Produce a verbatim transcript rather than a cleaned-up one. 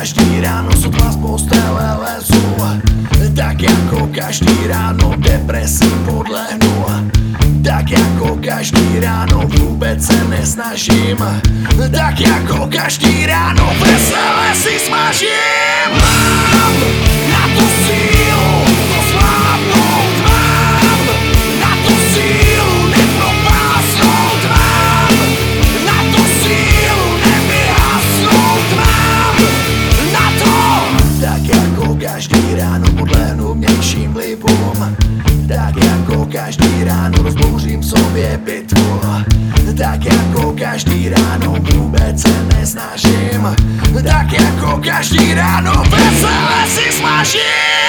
každý ráno sotva z postele lezu, tak jako každý ráno depresi podlehnu, tak jako každý ráno vůbec se nesnažím, tak jako každý ráno vesele si smažím. Mám na to sílu to zvládnout, mám na to sílu nepropásnout, mám na to sílu nevyhasnout, mám na to. Tak jako každý ráno podlehnu měkčím vlivům, tak jako každý ráno rozbouřím v sobě bitvu, tak jako každý ráno vůbec se nesnažím, tak jako každý ráno vesele si smažím.